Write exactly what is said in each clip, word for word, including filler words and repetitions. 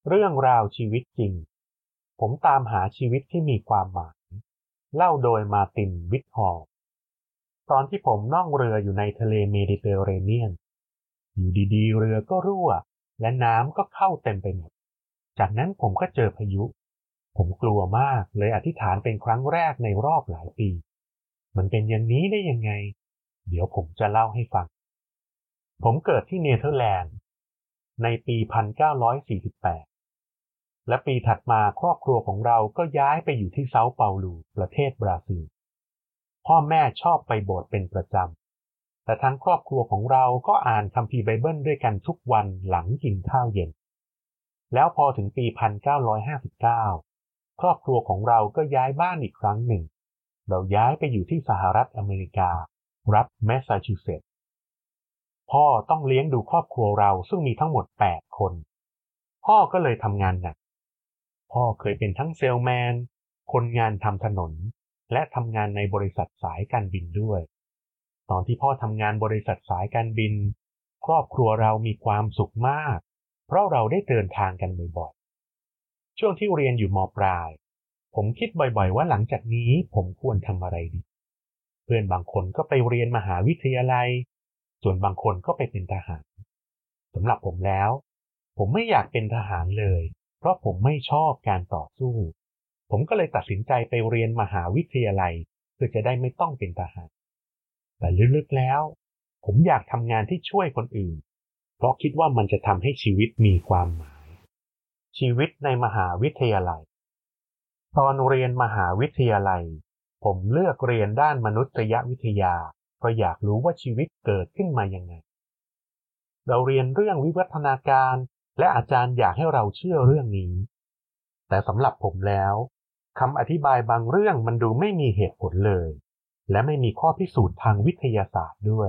เรื่องราวชีวิตจริงผมตามหาชีวิตที่มีความหมายเล่าโดยมาร์ติน วิทฮอลล์ตอนที่ผมล่องเรืออยู่ในทะเลเมดิเตอร์เรเนียนอยู่ดีๆเรือก็รั่วและน้ำก็เข้าเต็มไปหมดจากนั้นผมก็เจอพายุผมกลัวมากเลยอธิษฐานเป็นครั้งแรกในรอบหลายปีมันเป็นอย่างนี้ได้ยังไงเดี๋ยวผมจะเล่าให้ฟังผมเกิดที่เนเธอร์แลนด์ในปี หนึ่งพันเก้าร้อยสี่สิบแปด และปีถัดมาครอบครัวของเราก็ย้ายไปอยู่ที่เซาเปาโลประเทศบราซิลพ่อแม่ชอบไปโบสถ์เป็นประจำแต่ทั้งครอบครัวของเราก็อ่านคัมภีร์ไบเบิลด้วยกันทุกวันหลังกินข้าวเย็นแล้วพอถึงปี หนึ่งพันเก้าร้อยห้าสิบเก้า ครอบครัวของเราก็ย้ายบ้านอีกครั้งหนึ่งเราย้ายไปอยู่ที่สหรัฐอเมริการัฐแมสซาชูเซตส์พ่อต้องเลี้ยงดูครอบครัวเราซึ่งมีทั้งหมดแปดคนพ่อก็เลยทำงานหนักพ่อเคยเป็นทั้งเซลแมนคนงานทำถนนและทำงานในบริษัทสายการบินด้วยตอนที่พ่อทำงานบริษัทสายการบินครอบครัวเรามีความสุขมากเพราะเราได้เดินทางกันบ่อยๆช่วงที่เรียนอยู่ม.ปลายผมคิดบ่อยๆว่าหลังจากนี้ผมควรทำอะไรดีเพื่อนบางคนก็ไปเรียนมหาวิทยาลัยส่วนบางคนก็ไปเป็นทหารสำหรับผมแล้วผมไม่อยากเป็นทหารเลยเพราะผมไม่ชอบการต่อสู้ผมก็เลยตัดสินใจไปเรียนมหาวิทยาลัยเพื่อจะได้ไม่ต้องเป็นทหารแต่ลึกๆแล้วผมอยากทำงานที่ช่วยคนอื่นเพราะคิดว่ามันจะทำให้ชีวิตมีความหมายชีวิตในมหาวิทยาลัยตอนเรียนมหาวิทยาลัยผมเลือกเรียนด้านมนุษยวิทยาเพราะอยากรู้ว่าชีวิตเกิดขึ้นมายังไงเราเรียนเรื่องวิวัฒนาการและอาจารย์อยากให้เราเชื่อเรื่องนี้แต่สำหรับผมแล้วคำอธิบายบางเรื่องมันดูไม่มีเหตุผลเลยและไม่มีข้อพิสูจน์ทางวิทยาศาสตร์ด้วย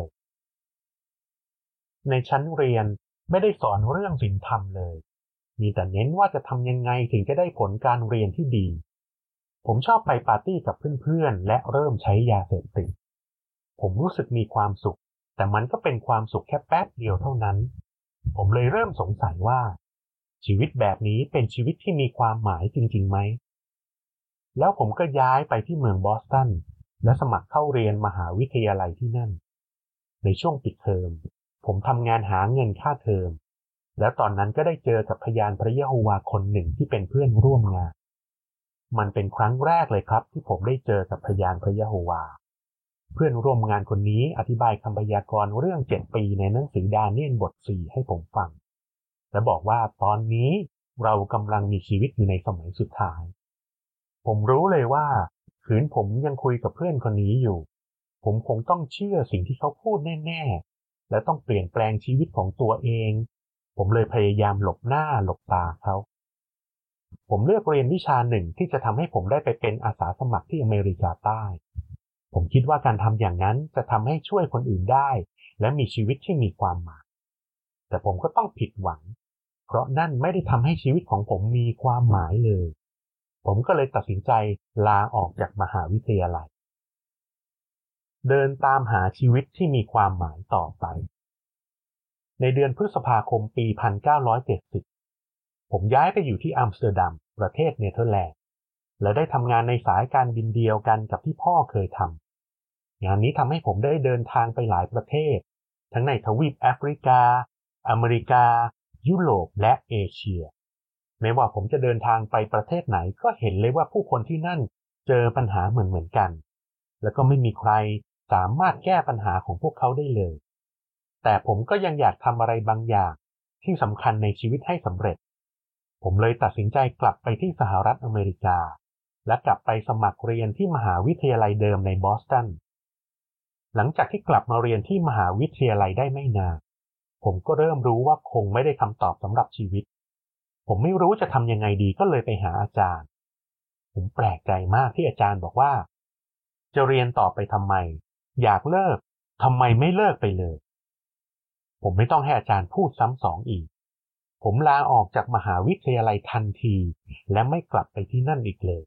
ในชั้นเรียนไม่ได้สอนเรื่องศีลธรรมเลยมีแต่เน้นว่าจะทำยังไงถึงจะได้ผลการเรียนที่ดีผมชอบไปปาร์ตี้กับเพื่อนๆและเริ่มใช้ยาเสพติดผมรู้สึกมีความสุขแต่มันก็เป็นความสุขแค่แป๊บเดียวเท่านั้นผมเลยเริ่มสงสัยว่าชีวิตแบบนี้เป็นชีวิตที่มีความหมายจริงๆไหมแล้วผมก็ย้ายไปที่เมืองบอสตันและสมัครเข้าเรียนมหาวิทยาลัยที่นั่นในช่วงปิดเทอมผมทำงานหาเงินค่าเทอมแล้วตอนนั้นก็ได้เจอกับพยานพระยะโฮวาคนหนึ่งที่เป็นเพื่อนร่วมงานมันเป็นครั้งแรกเลยครับที่ผมได้เจอกับพยานพระยะโฮวาเพื่อนร่วมงานคนนี้อธิบายคำพยากรณ์เรื่องเจ็ดปีในหนังสือดาเนียลบทสี่ให้ผมฟังและบอกว่าตอนนี้เรากำลังมีชีวิตอยู่ในสมัยสุดท้ายผมรู้เลยว่าขืนผมยังคุยกับเพื่อนคนนี้อยู่ผมคงต้องเชื่อสิ่งที่เขาพูดแน่ๆและต้องเปลี่ยนแปลงชีวิตของตัวเองผมเลยพยายามหลบหน้าหลบตาเขาผมเลือกเรียนวิชาหนึ่งที่จะทำให้ผมได้ไปเป็นอาสาสมัครที่อเมริกาใต้ผมคิดว่าการทำอย่างนั้นจะทำให้ช่วยคนอื่นได้และมีชีวิตที่มีความหมายแต่ผมก็ต้องผิดหวังเพราะนั่นไม่ได้ทำให้ชีวิตของผมมีความหมายเลยผมก็เลยตัดสินใจลาออกจากมหาวิทยาลัยเดินตามหาชีวิตที่มีความหมายต่อไปในเดือนพฤษภาคมปี หนึ่งพันเก้าร้อยเจ็ดสิบ ผมย้ายไปอยู่ที่อัมสเตอร์ดัมประเทศเนเธอร์แลนด์และได้ทำงานในสายการบินเดียวกันกับที่พ่อเคยทำงานนี้ทำให้ผมได้เดินทางไปหลายประเทศทั้งในทวีปแอฟริกาอเมริกายุโรปและเอเชียไม่ว่าผมจะเดินทางไปประเทศไหนก็เห็นเลยว่าผู้คนที่นั่นเจอปัญหาเหมือนๆกันแล้วก็ไม่มีใครสามารถแก้ปัญหาของพวกเขาได้เลยแต่ผมก็ยังอยากทำอะไรบางอย่างที่สำคัญในชีวิตให้สำเร็จผมเลยตัดสินใจกลับไปที่สหรัฐอเมริกาและกลับไปสมัครเรียนที่มหาวิทยาลัยเดิมในบอสตันหลังจากที่กลับมาเรียนที่มหาวิทยาลัยได้ไม่นานผมก็เริ่มรู้ว่าคงไม่ได้คำตอบสำหรับชีวิตผมไม่รู้จะทำยังไงดีก็เลยไปหาอาจารย์ผมแปลกใจมากที่อาจารย์บอกว่าจะเรียนต่อไปทำไมอยากเลิกทำไมไม่เลิกไปเลยผมไม่ต้องให้อาจารย์พูดซ้ำสองอีกผมลาออกจากมหาวิทยาลัยทันทีและไม่กลับไปที่นั่นอีกเลย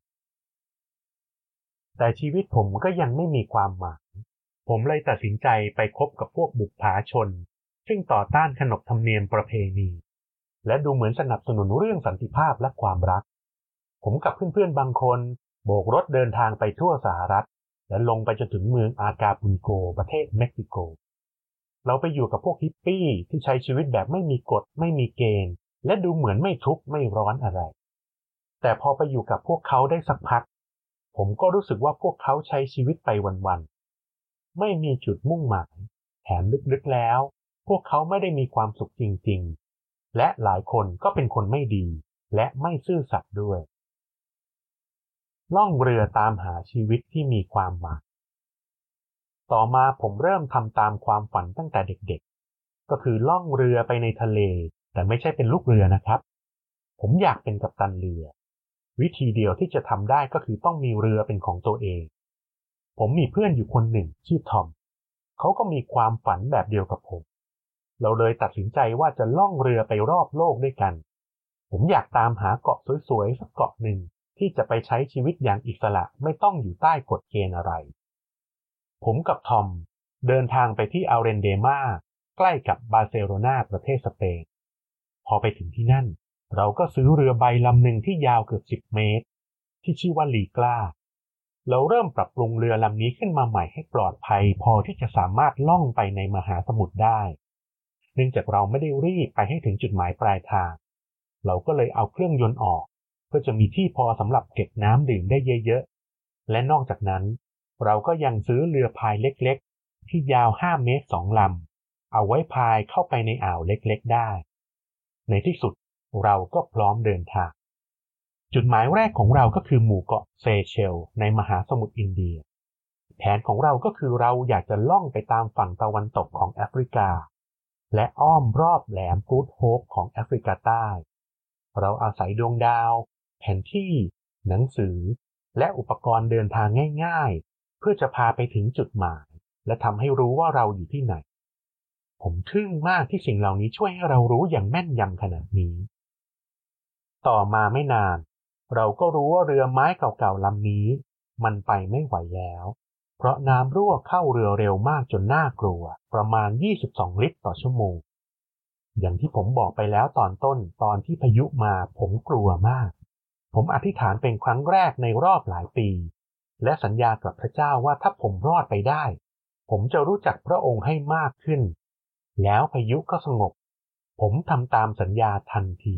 แต่ชีวิตผมก็ยังไม่มีความหมายผมเลยตัดสินใจไปคบกับพวกบุปผาชนซึ่งต่อต้านขนบธรรมเนียมประเพณีและดูเหมือนสนับสนุนเรื่องสันติภาพและความรักผมกับเพื่อนๆบางคนโบกรถเดินทางไปทั่วสหรัฐและลงไปจนถึงเมืองอากาปุนโกประเทศเม็กซิโกเราไปอยู่กับพวกฮิปปี้ที่ใช้ชีวิตแบบไม่มีกฎไม่มีเกณฑ์และดูเหมือนไม่ทุกข์ไม่ร้อนอะไรแต่พอไปอยู่กับพวกเขาได้สักพักผมก็รู้สึกว่าพวกเขาใช้ชีวิตไปวันๆไม่มีจุดมุ่งหมายแถมลึกๆแล้วพวกเขาไม่ได้มีความสุขจริงๆและหลายคนก็เป็นคนไม่ดีและไม่ซื่อสัตย์ด้วยล่องเรือตามหาชีวิตที่มีความหมายต่อมาผมเริ่มทำตามความฝันตั้งแต่เด็กๆก็คือล่องเรือไปในทะเลแต่ไม่ใช่เป็นลูกเรือนะครับผมอยากเป็นกัปตันเรือวิธีเดียวที่จะทำได้ก็คือต้องมีเรือเป็นของตัวเองผมมีเพื่อนอยู่คนหนึ่งชื่อทอมเขาก็มีความฝันแบบเดียวกับผมเราเลยตัดสินใจว่าจะล่องเรือไปรอบโลกด้วยกันผมอยากตามหาเกาะสวยๆสักเกาะหนึ่งที่จะไปใช้ชีวิตอย่างอิสระไม่ต้องอยู่ใต้กฎเกณฑ์อะไรผมกับทอมเดินทางไปที่อัลเรนเดมาใกล้กับบาร์เซโลนาประเทศสเปนพอไปถึงที่นั่นเราก็ซื้อเรือใบลำหนึ่งที่ยาวเกือบสิบเมตรที่ชื่อว่าลีกล้าเราเริ่มปรับปรุงเรือลำนี้ขึ้นมาใหม่ให้ปลอดภัยพอที่จะสามารถล่องไปในมหาสมุทรได้เนื่องจากเราไม่ได้รีบไปให้ถึงจุดหมายปลายทางเราก็เลยเอาเครื่องยนต์ออกเพื่อจะมีที่พอสำหรับเก็บน้ำดื่มได้เยอะๆและนอกจากนั้นเราก็ยังซื้อเรือพายเล็กๆที่ยาวห้าเมตรสองลำเอาไว้พายเข้าไปในอ่าวเล็กๆได้ในที่สุดเราก็พร้อมเดินทางจุดหมายแรกของเราก็คือหมู่เกาะเซเชลในมหาสมุทรอินเดียแผนของเราก็คือเราอยากจะล่องไปตามฝั่งตะวันตกของแอฟริกาและอ้อมรอบแหลมกูดโฮปของแอฟริกาใต้เราอาศัยดวงดาวแผนที่หนังสือและอุปกรณ์เดินทางง่ายๆเพื่อจะพาไปถึงจุดหมายและทำให้รู้ว่าเราอยู่ที่ไหนผมทึ่งมากที่สิ่งเหล่านี้ช่วยให้เรารู้อย่างแม่นยำขนาดนี้ต่อมาไม่นานเราก็รู้ว่าเรือไม้เก่าๆลำนี้มันไปไม่ไหวแล้วเพราะน้ำรั่วเข้าเรือเร็วมากจนน่ากลัวประมาณยี่สิบสองลิตรต่อชั่วโมงอย่างที่ผมบอกไปแล้วตอนต้นตอนที่พายุมาผมกลัวมากผมอธิษฐานเป็นครั้งแรกในรอบหลายปีและสัญญากับพระเจ้าว่าถ้าผมรอดไปได้ผมจะรู้จักพระองค์ให้มากขึ้นแล้วพายุก็สงบผมทำตามสัญญาทันที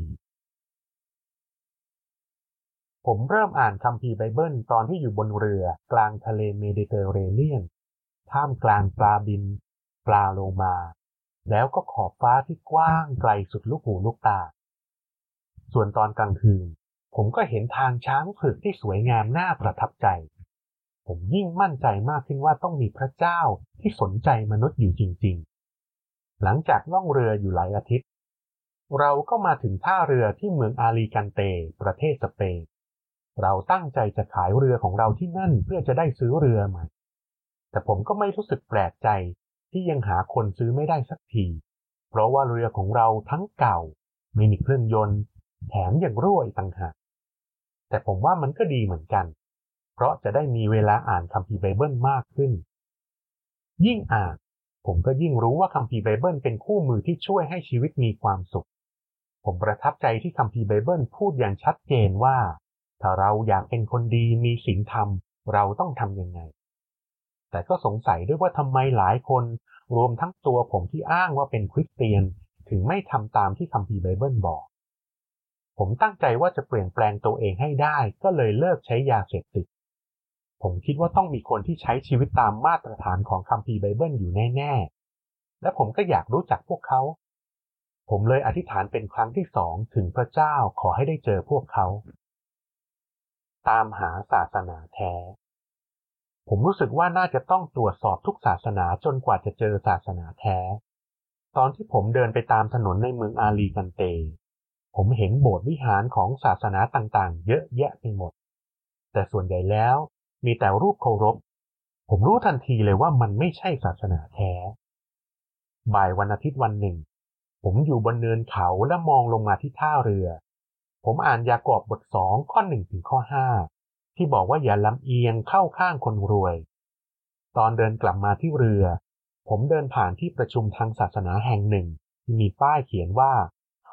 ผมเริ่มอ่านคัมภีร์ไบเบิลตอนที่อยู่บนเรือกลางทะเลเมดิเตอร์เรเนียนท่ามกลางปลาบินปลาโลมาแล้วก็ขอบฟ้าที่กว้างไกลสุดลูกหูลูกตาส่วนตอนกลางคืนผมก็เห็นทางช้างเผือกที่สวยงามน่าประทับใจผมยิ่งมั่นใจมากขึ้นว่าต้องมีพระเจ้าที่สนใจมนุษย์อยู่จริงๆหลังจากล่องเรืออยู่หลายอาทิตย์เราก็มาถึงท่าเรือที่เมืองอาลีกันเตประเทศสเปนเราตั้งใจจะขายเรือของเราที่นั่นเพื่อจะได้ซื้อเรือใหม่แต่ผมก็ไม่รู้สึกแปลกใจที่ยังหาคนซื้อไม่ได้สักทีเพราะว่าเรือของเราทั้งเก่าไม่มีเครื่องยนต์แถมยังรั่วอีกต่างหากแต่ผมว่ามันก็ดีเหมือนกันเพราะจะได้มีเวลาอ่านคัมภีร์ไบเบิลมากขึ้นยิ่งอ่านผมก็ยิ่งรู้ว่าคัมภีร์ไบเบิลเป็นคู่มือที่ช่วยให้ชีวิตมีความสุขผมประทับใจที่คัมภีร์ไบเบิลพูดอย่างชัดเจนว่าถ้าเราอยากเป็นคนดีมีศีลธรรมเราต้องทำยังไงแต่ก็สงสัยด้วยว่าทำไมหลายคนรวมทั้งตัวผมที่อ้างว่าเป็นคริสเตียนถึงไม่ทำตามที่คัมภีร์ไบเบิลบอกผมตั้งใจว่าจะเปลี่ยนแปลงตัวเองให้ได้ก็เลยเลิกใช้ยาเสพติดผมคิดว่าต้องมีคนที่ใช้ชีวิตตามมาตรฐานของคัมภีร์ไบเบิลอยู่แน่ๆและผมก็อยากรู้จักพวกเขาผมเลยอธิษฐานเป็นครั้งที่สองถึงพระเจ้าขอให้ได้เจอพวกเขาตามหาศาสนาแท้ผมรู้สึกว่าน่าจะต้องตรวจสอบทุกศาสนาจนกว่าจะเจอศาสนาแท้ตอนที่ผมเดินไปตามถนนในเมืองอาลีกันเตผมเห็นโบสถ์วิหารของศาสนาต่างๆเยอะแยะไปหมดแต่ส่วนใหญ่แล้วมีแต่รูปเคารพผมรู้ทันทีเลยว่ามันไม่ใช่ศาสนาแท้บ่ายวันอาทิตย์วันหนึ่งผมอยู่บนเนินเขาและมองลงมาที่ท่าเรือผมอ่านยากอบบทสองข้อหนึ่งถึงข้อห้าที่บอกว่าอย่าลำเอียงเข้าข้างคนรวยตอนเดินกลับมาที่เรือผมเดินผ่านที่ประชุมทางศาสนาแห่งหนึ่งที่มีป้ายเขียนว่า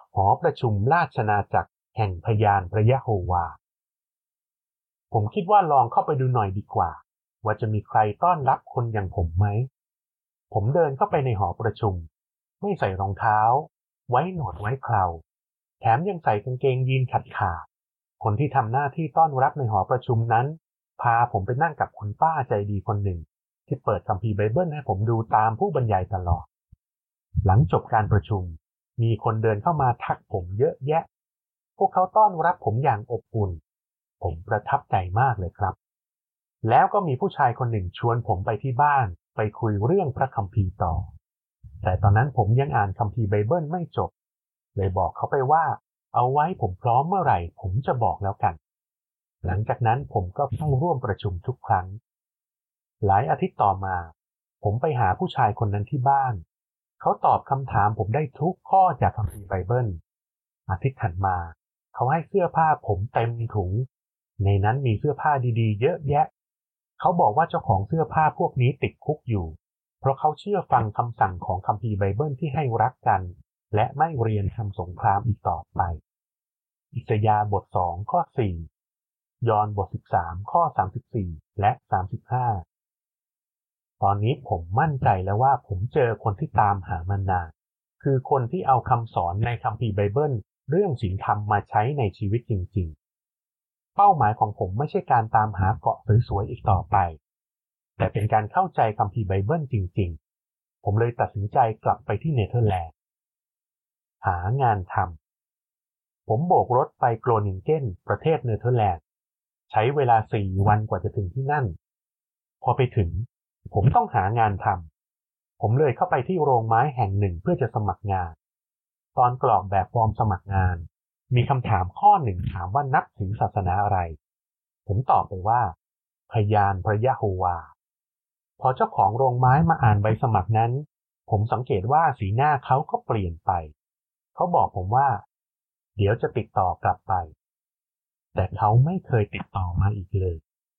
หอประชุมราชนาจักรแห่งพยานพระยะโฮวาผมคิดว่าลองเข้าไปดูหน่อยดีกว่าว่าจะมีใครต้อนรับคนอย่างผมไหมผมเดินเข้าไปในหอประชุมไม่ใส่รองเท้าไว้หนวดไว้เคราแถมยังใส่กางเกงยีนขาดขาดคนที่ทำหน้าที่ต้อนรับในหอประชุมนั้นพาผมไปนั่งกับคุณป้าใจดีคนหนึ่งที่เปิดคัมภีร์ไบเบิลให้ผมดูตามผู้บรรยายตลอดหลังจบการประชุมมีคนเดินเข้ามาทักผมเยอะแยะพวกเขาต้อนรับผมอย่างอบอุ่นผมประทับใจมากเลยครับแล้วก็มีผู้ชายคนหนึ่งชวนผมไปที่บ้านไปคุยเรื่องพระคัมภีร์ต่อแต่ตอนนั้นผมยังอ่านคัมภีร์ไบเบิลไม่จบเลยบอกเขาไปว่าเอาไว้ผมพร้อมเมื่อไหร่ผมจะบอกแล้วกันหลังจากนั้นผมก็เข้าร่วมประชุมทุกครั้งหลายอาทิตย์ต่อมาผมไปหาผู้ชายคนนั้นที่บ้านเขาตอบคำถามผมได้ทุกข้อจากคัมภีร์ไบเบิลอาทิตย์ถัดมาเขาให้เสื้อผ้าผมเต็มถุงในนั้นมีเสื้อผ้าดีๆเยอะแยะเขาบอกว่าเจ้าของเสื้อผ้าพวกนี้ติดคุกอยู่เพราะเขาเชื่อฟังคำสั่งของคัมภีร์ไบเบิลที่ให้รักกันและไม่เรียนทำสงครามอีกต่อไปอิสยาห์บทสองข้อสี่ยอห์นบทสิบสามข้อสามสิบสี่และสามสิบห้าตอนนี้ผมมั่นใจแล้วว่าผมเจอคนที่ตามหามานานคือคนที่เอาคำสอนในคัมภีร์ไบเบิลเรื่องศีลธรรมมาใช้ในชีวิตจริงๆเป้าหมายของผมไม่ใช่การตามหาเกาะสวยๆอีกต่อไปแต่เป็นการเข้าใจคัมภีร์ไบเบิลจริงๆผมเลยตัดสินใจกลับไปที่เนเธอร์แลนด์หางานทำผมโบกรถไปโกรนิงเกนประเทศเนเธอร์แลนด์ใช้เวลาสี่วันกว่าจะถึงที่นั่นพอไปถึงผมต้องหางานทำผมเลยเข้าไปที่โรงไม้แห่งหนึ่งเพื่อจะสมัครงานตอนกรอกแบบฟอร์มสมัครงานมีคำถามข้อหนึ่งถามว่านับถือศาสนาอะไรผมตอบไปว่าพยานพระยะโฮวาพอเจ้าของโรงไม้มาอ่านใบสมัครนั้นผมสังเกตว่าสีหน้าเขาก็เปลี่ยนไปเขาบอกผมว่าเดี๋ยวจะติดต่อกลับไปแต่เขาไม่เคยติดต่อมาอีกเลย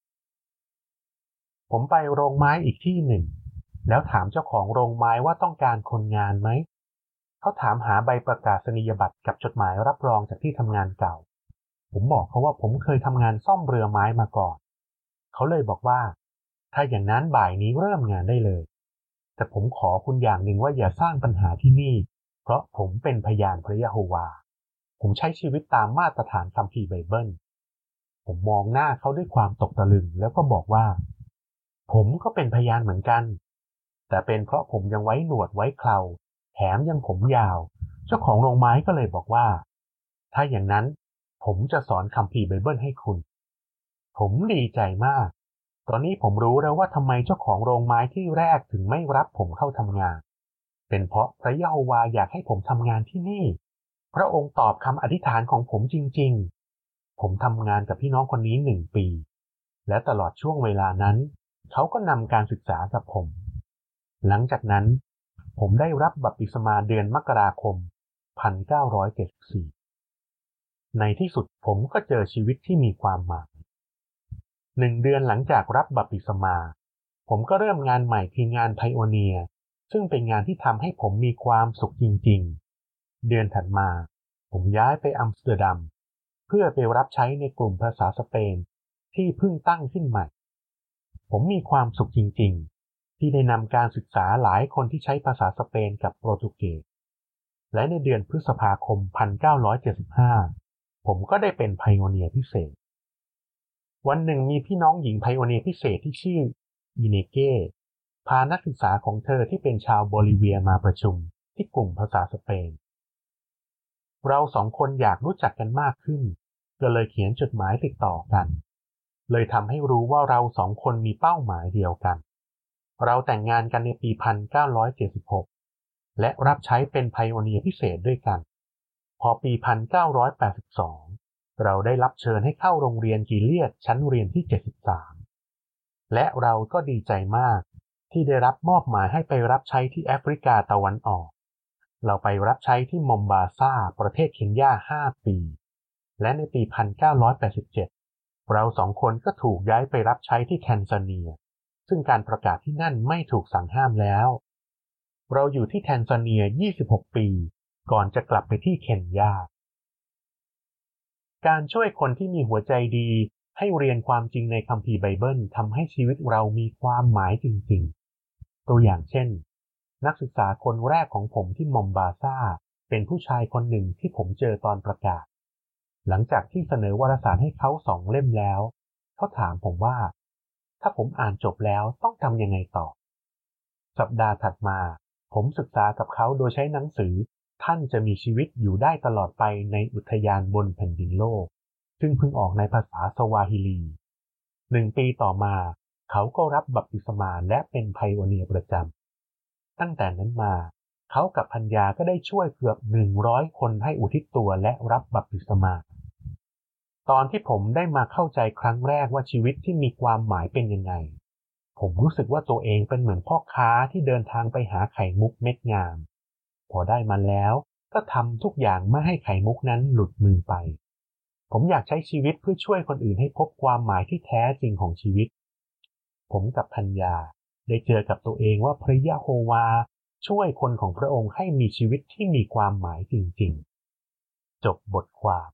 ผมไปโรงไม้อีกที่หนึ่งแล้วถามเจ้าของโรงไม้ว่าต้องการคนงานไหมเขาถามหาใบประกาศนียบัตรกับจดหมายรับรองจากที่ทำงานเก่าผมบอกเขาว่าผมเคยทำงานซ่อมเรือไม้มาก่อนเขาเลยบอกว่าถ้าอย่างนั้นบ่ายนี้เริ่มงานได้เลยแต่ผมขอคุณอย่างหนึ่งว่าอย่าสร้างปัญหาที่นี่เพราะผมเป็นพยานพระยะโฮวาผมใช้ชีวิตตามมาตรฐานคัมภีร์ไบเบิลผมมองหน้าเขาด้วยความตกตะลึงแล้วก็บอกว่าผมก็เป็นพยานเหมือนกันแต่เป็นเพราะผมยังไว้หนวดไว้เคราแถมยังผมยาวเจ้าของโรงไม้ก็เลยบอกว่าถ้าอย่างนั้นผมจะสอนคัมภีร์ไบเบิลให้คุณผมดีใจมากตอนนี้ผมรู้แล้วว่าทำไมเจ้าของโรงไม้ที่แรกถึงไม่รับผมเข้าทำงานเป็นเพราะพระยะโฮวาอยากให้ผมทำงานที่นี่พระองค์ตอบคำอธิษฐานของผมจริงๆผมทำงานกับพี่น้องคนนี้หนึ่งปีและตลอดช่วงเวลานั้นเขาก็นำการศึกษากับผมหลังจากนั้นผมได้รับบัพติศมาเดือนมกราคมหนึ่งพันเก้าร้อยเจ็ดสิบสี่ในที่สุดผมก็เจอชีวิตที่มีความหมายหนึ่งเดือนหลังจากรับบัพติศมาผมก็เริ่มงานใหม่คืองานไพโอเนียร์ซึ่งเป็นงานที่ทำให้ผมมีความสุขจริงๆเดือนถัดมาผมย้ายไปอัมสเตอร์ดัมเพื่อไปรับใช้ในกลุ่มภาษาสเปนที่เพิ่งตั้งขึ้นใหม่ผมมีความสุขจริงๆที่ได้นำการศึกษาหลายคนที่ใช้ภาษาสเปนกับโปรตุเกสและในเดือนพฤษภาคมหนึ่งพันเก้าร้อยเจ็ดสิบห้าผมก็ได้เป็นไพโอเนียร์พิเศษวันหนึ่งมีพี่น้องหญิงไพโอเนียร์พิเศษที่ชื่ออิเนเก้พานักศึกษาของเธอที่เป็นชาวโบลิเวียมาประชุมที่กลุ่มภาษาสเปนเราสองคนอยากรู้จักกันมากขึ้นก็เลยเขียนจดหมายติดต่อกันเลยทำให้รู้ว่าเราสองคนมีเป้าหมายเดียวกันเราแต่งงานกันในปีหนึ่งพันเก้าร้อยเจ็ดสิบหกและรับใช้เป็นไพโอเนียร์พิเศษด้วยกันพอปีหนึ่งพันเก้าร้อยแปดสิบสองเราได้รับเชิญให้เข้าโรงเรียนกิเลียดชั้นเรียนที่เจ็ดสิบสามและเราก็ดีใจมากที่ได้รับมอบหมายให้ไปรับใช้ที่แอฟริกาตะวันออกเราไปรับใช้ที่มอมบาซาประเทศเคนยาห้าปีและในปีหนึ่งพันเก้าร้อยแปดสิบเจ็ดเราสองคนก็ถูกย้ายไปรับใช้ที่แทนซาเนียซึ่งการประกาศที่นั่นไม่ถูกสั่งห้ามแล้วเราอยู่ที่แทนซาเนียยี่สิบหกปีก่อนจะกลับไปที่เคนยาการช่วยคนที่มีหัวใจดีให้เรียนความจริงในคัมภีร์ไบเบิลทำให้ชีวิตเรามีความหมายจริงๆตัวอย่างเช่นนักศึกษาคนแรกของผมที่มอมบาซาเป็นผู้ชายคนหนึ่งที่ผมเจอตอนประกาศหลังจากที่เสนอวารสารให้เขาสองเล่มแล้วเขาถามผมว่าถ้าผมอ่านจบแล้วต้องทำยังไงต่อสัปดาห์ถัดมาผมศึกษากับเขาโดยใช้หนังสือท่านจะมีชีวิตอยู่ได้ตลอดไปในอุทยานบนแผ่นดินโลกซึ่งเพิ่งออกในภาษาสวาฮิลีหนึ่งปีต่อมาเขาก็รับบัพติศมาและเป็นไพโอเนียร์ประจำตั้งแต่นั้นมาเขากับภรรยาก็ได้ช่วยเกือบหนึ่งร้อยคนให้อุทิศตัวและรับบัพติศมาตอนที่ผมได้มาเข้าใจครั้งแรกว่าชีวิตที่มีความหมายเป็นยังไงผมรู้สึกว่าตัวเองเป็นเหมือนพ่อค้าที่เดินทางไปหาไข่มุกเม็ดงามพอได้มาแล้วก็ทำทุกอย่างไม่ให้ไข่มุกนั้นหลุดมือไปผมอยากใช้ชีวิตเพื่อช่วยคนอื่นให้พบความหมายที่แท้จริงของชีวิตผมกับภรรยาได้เจอกับตัวเองว่าพระยะโฮวาช่วยคนของพระองค์ให้มีชีวิตที่มีความหมายจริงๆจบบทความ